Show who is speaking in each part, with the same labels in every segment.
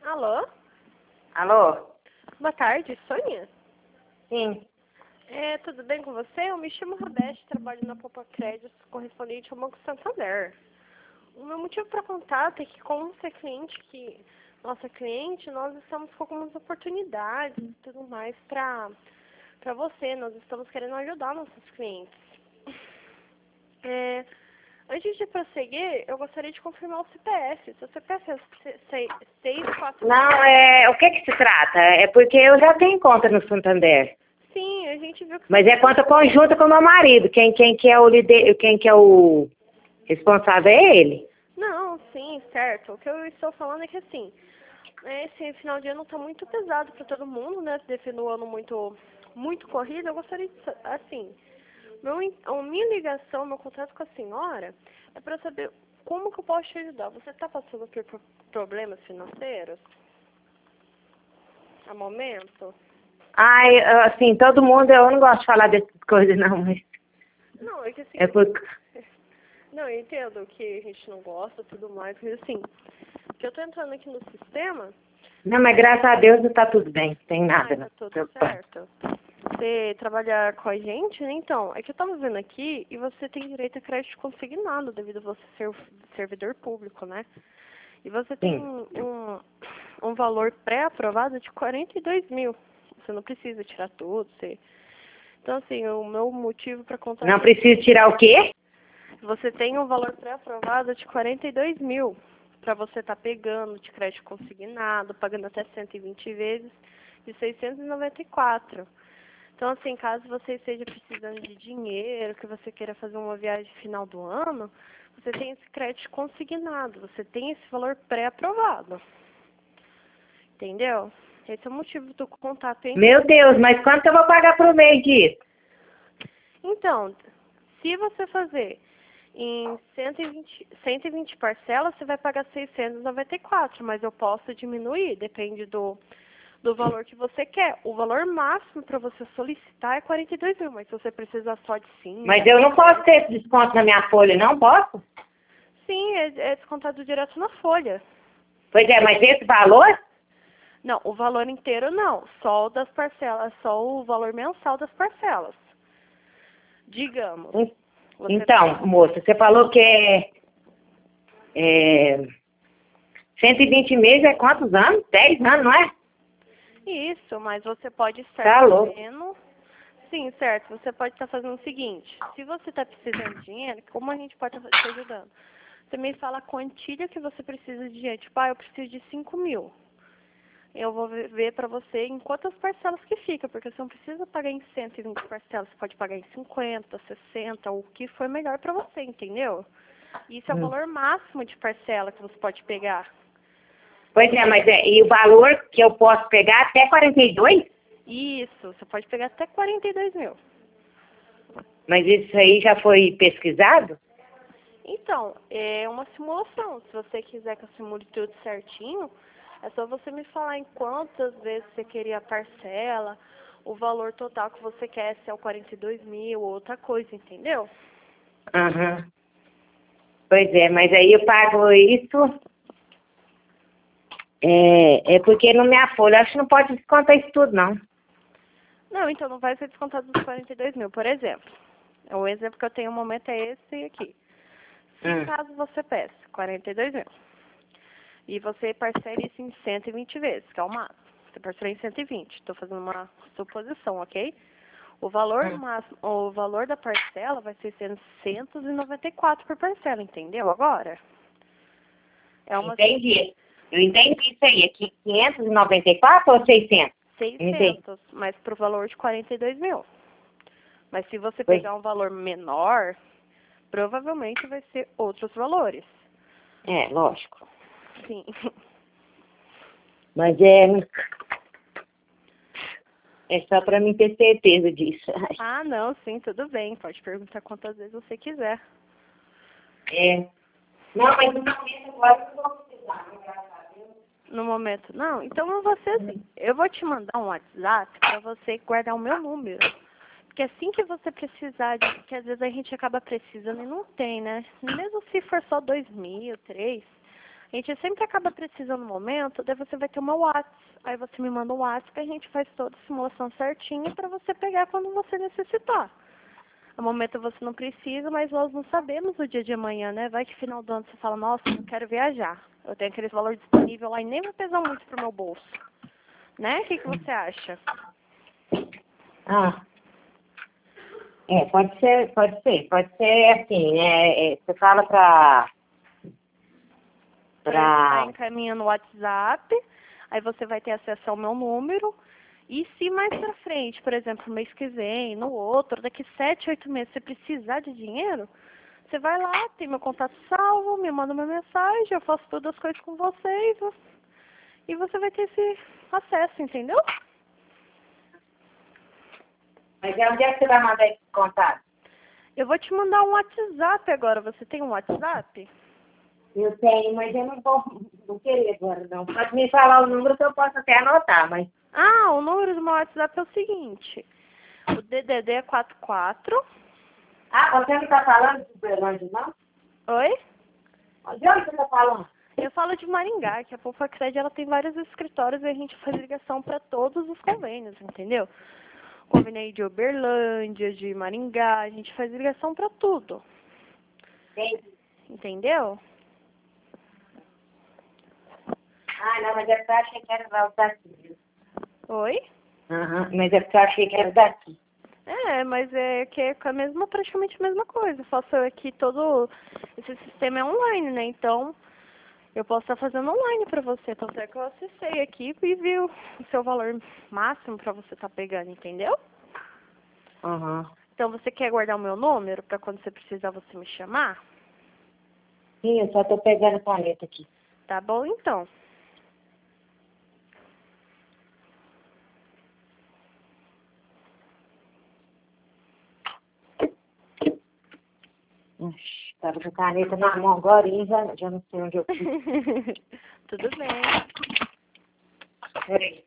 Speaker 1: Alô?
Speaker 2: Alô?
Speaker 1: Boa tarde, Sônia?
Speaker 2: Sim.
Speaker 1: Tudo bem com você? Eu me chamo Rodeste, trabalho na Popa Créditos, correspondente ao Banco Santander. O meu motivo para contato é que, como você é nossa cliente, nós estamos com algumas oportunidades e tudo mais para você. Nós estamos querendo ajudar nossos clientes. Antes de prosseguir, eu gostaria de confirmar o CPF. Seu CPF é 64...
Speaker 2: Não, o que se trata? É porque eu já tenho conta no Santander.
Speaker 1: Sim, a gente viu que...
Speaker 2: Mas é conta conjunta com o meu marido. Quem que é o líder, quem que é o responsável é ele.
Speaker 1: Não, sim, certo. O que eu estou falando é que, assim, esse final de ano está muito pesado para todo mundo, né? Devido ao ano muito corrido, eu gostaria de, assim, a minha ligação, meu contato com a senhora é para saber como que eu posso te ajudar. Você está passando por problemas financeiros? A momento?
Speaker 2: Ai, assim, todo mundo, eu não gosto de falar dessas coisas não, mas
Speaker 1: Não, é que assim...
Speaker 2: é por...
Speaker 1: Não, eu entendo que a gente não gosta e tudo mais, mas assim, que eu tô entrando aqui no sistema...
Speaker 2: Não, mas graças a Deus tá tudo bem, não tem nada.
Speaker 1: Tá tudo certo. Você trabalhar com a gente, né? Então, é que eu tava vendo aqui e você tem direito a crédito consignado devido a você ser servidor público, né? E você tem
Speaker 2: Sim.
Speaker 1: um valor pré-aprovado de 42 mil. Você não precisa tirar tudo, Então, assim, o meu motivo para contar...
Speaker 2: Não preciso tirar o quê?
Speaker 1: Você tem um valor pré-aprovado de 42 mil para você estar pegando de crédito consignado, pagando até 120 vezes de 694. Então, assim, caso você esteja precisando de dinheiro, que você queira fazer uma viagem final do ano, você tem esse crédito consignado, você tem esse valor pré-aprovado. Entendeu? Esse é o motivo do contato, hein?
Speaker 2: Meu Deus, mas quanto eu vou pagar por mês disso?
Speaker 1: Então, se você fazer em 120 parcelas, você vai pagar 694, mas eu posso diminuir, depende do valor que você quer. O valor máximo para você solicitar é 42 mil, mas se você precisar só de 5...
Speaker 2: Mas eu não posso ter esse desconto na minha folha, não posso?
Speaker 1: Sim, é descontado direto na folha.
Speaker 2: Pois é, mas esse valor?
Speaker 1: Não, o valor inteiro não, só o das parcelas, só o valor mensal das parcelas. Digamos.
Speaker 2: Então, moça, você falou que 120 meses é quantos anos? 10 anos, não é?
Speaker 1: Isso, mas você pode estar
Speaker 2: Tá louco.
Speaker 1: fazendo... Sim, certo. Você pode estar fazendo o seguinte. Se você está precisando de dinheiro, como a gente pode estar te ajudando? Você me fala a quantia que você precisa de dinheiro. Tipo, eu preciso de 5 mil. Eu vou ver para você em quantas parcelas que fica, porque você não precisa pagar em 120 parcelas. Você pode pagar em 50, 60, o que for melhor para você, entendeu? Isso é o valor máximo de parcela que você pode pegar.
Speaker 2: Pois é, mas e o valor que eu posso pegar até 42?
Speaker 1: Isso, você pode pegar até 42 mil.
Speaker 2: Mas isso aí já foi pesquisado?
Speaker 1: Então, é uma simulação. Se você quiser que eu simule tudo certinho, é só você me falar em quantas vezes você queria a parcela, o valor total que você quer, se é o 42 mil ou outra coisa, entendeu?
Speaker 2: Aham. Pois é, mas aí eu pago isso. É porque na minha folha, acho que não pode descontar isso tudo, não.
Speaker 1: Não, então não vai ser descontado dos 42 mil, por exemplo. O exemplo que eu tenho no momento é esse aqui. Se caso você peça 42 mil e você parcela isso em 120 vezes, que é o máximo. Você parcela em 120. Estou fazendo uma suposição, ok? O valor máximo, o valor da parcela vai ser 694 por parcela, entendeu? Agora?
Speaker 2: Entendi. Eu entendi isso aí. Aqui 594 ou 600?
Speaker 1: 600, mas para o valor de 42 mil. Mas se você pegar um valor menor, provavelmente vai ser outros valores.
Speaker 2: É, lógico.
Speaker 1: Sim.
Speaker 2: Mas é só para mim ter certeza disso.
Speaker 1: Ah, não, sim, tudo bem. Pode perguntar quantas vezes você quiser.
Speaker 2: Não, mas no momento agora eu não vou precisar, né, graças a Deus.
Speaker 1: No momento, não. Então eu vou ser assim. Eu vou te mandar um WhatsApp para você guardar o meu número. Porque assim que você precisar, porque às vezes a gente acaba precisando e não tem, né? Mesmo se for só 2 mil, 3, A gente sempre acaba precisando no momento, daí você vai ter uma WhatsApp. Aí você me manda um WhatsApp e a gente faz toda a simulação certinha para você pegar quando você necessitar. No momento você não precisa, mas nós não sabemos o dia de amanhã, né? Vai que final do ano você fala, nossa, eu quero viajar. Eu tenho aquele valor disponível lá e nem vai pesar muito pro meu bolso. Né? O que você acha?
Speaker 2: Ah, pode ser assim, você fala
Speaker 1: Tá
Speaker 2: pra...
Speaker 1: encaminhando o WhatsApp, aí você vai ter acesso ao meu número. E se mais pra frente, por exemplo, no mês que vem, no outro, daqui 7, 8 meses, você precisar de dinheiro, você vai lá, tem meu contato salvo, me manda uma mensagem, eu faço todas as coisas com vocês e você vai ter esse acesso, entendeu?
Speaker 2: Mas onde é que você vai mandar esse contato?
Speaker 1: Eu vou te mandar um WhatsApp agora. Você tem um WhatsApp?
Speaker 2: Eu tenho, mas eu não querer agora, não. Pode me falar o número que eu posso até anotar, mas...
Speaker 1: Ah, o número do meu WhatsApp é o seguinte. O DDD é 44.
Speaker 2: Ah, você não está falando de Uberlândia, não?
Speaker 1: Oi?
Speaker 2: De onde você está falando?
Speaker 1: Eu falo de Maringá, que a Pofacred ela tem vários escritórios e a gente faz ligação para todos os convênios, entendeu? Convênio aí de Uberlândia, de Maringá, a gente faz ligação para tudo.
Speaker 2: Entendi.
Speaker 1: Entendeu?
Speaker 2: Ah, não, mas é porque eu achei que era daqui.
Speaker 1: Oi?
Speaker 2: Mas é porque eu achei que era daqui.
Speaker 1: É, mas é que é praticamente a mesma coisa. Eu faço aqui todo esse sistema é online, né? Então, eu posso estar fazendo online para você. Tanto é que eu acessei aqui e vi o seu valor máximo para você estar pegando, entendeu? Então, você quer guardar o meu número para quando você precisar você me chamar?
Speaker 2: Sim, eu só estou pegando caneta aqui.
Speaker 1: Tá bom, então.
Speaker 2: Estava com a caneta na mão agora e já não sei onde eu fui.
Speaker 1: Tudo bem.
Speaker 2: Peraí.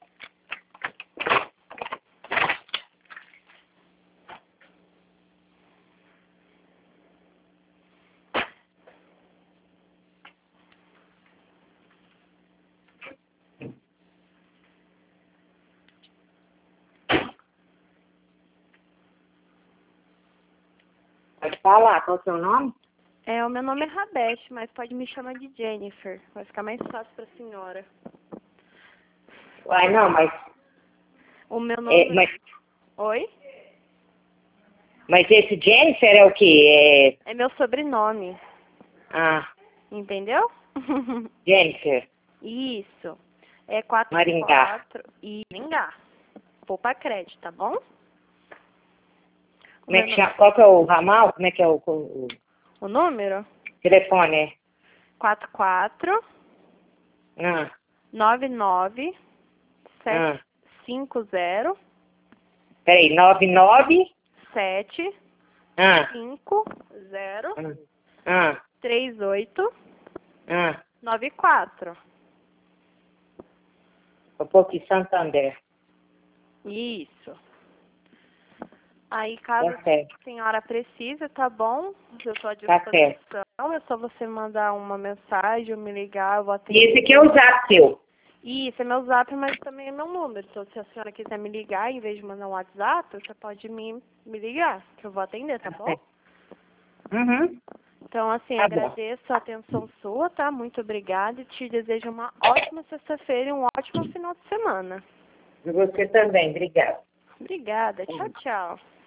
Speaker 2: Pode falar, qual é o seu nome?
Speaker 1: O meu nome é Rabeste, mas pode me chamar de Jennifer. Vai ficar mais fácil para a senhora.
Speaker 2: Uai, não, mas...
Speaker 1: O meu nome... Oi?
Speaker 2: Mas esse Jennifer é o quê?
Speaker 1: É meu sobrenome.
Speaker 2: Ah,
Speaker 1: Entendeu?
Speaker 2: Jennifer.
Speaker 1: Isso. É 44...
Speaker 2: Maringá.
Speaker 1: E Maringá. Pofacred, tá bom?
Speaker 2: Como é que chama? Qual que é o ramal? Como é que é o
Speaker 1: O número?
Speaker 2: telefone?
Speaker 1: 44
Speaker 2: Ah,
Speaker 1: 99
Speaker 2: ah.
Speaker 1: 750
Speaker 2: Peraí, 99...
Speaker 1: 750
Speaker 2: Ah,
Speaker 1: 38
Speaker 2: ah.
Speaker 1: 94.
Speaker 2: Vou pôr aqui Santander.
Speaker 1: Isso. Aí, caso
Speaker 2: Tá certo.
Speaker 1: a senhora precise, tá bom? Eu estou à
Speaker 2: Tá certo.
Speaker 1: disposição. É só você mandar uma mensagem, ou me ligar, eu vou atender.
Speaker 2: E esse aqui é o zap seu?
Speaker 1: Isso, é meu zap, mas também é meu número. Então, se a senhora quiser me ligar, em vez de mandar um WhatsApp, você pode me ligar, que eu vou atender, tá bom?
Speaker 2: Uhum.
Speaker 1: Então, assim,
Speaker 2: Tá bom.
Speaker 1: agradeço a atenção sua, tá? Muito obrigada e te desejo uma ótima sexta-feira e um ótimo final de semana.
Speaker 2: E você também, obrigada.
Speaker 1: Obrigada. Tchau, tchau.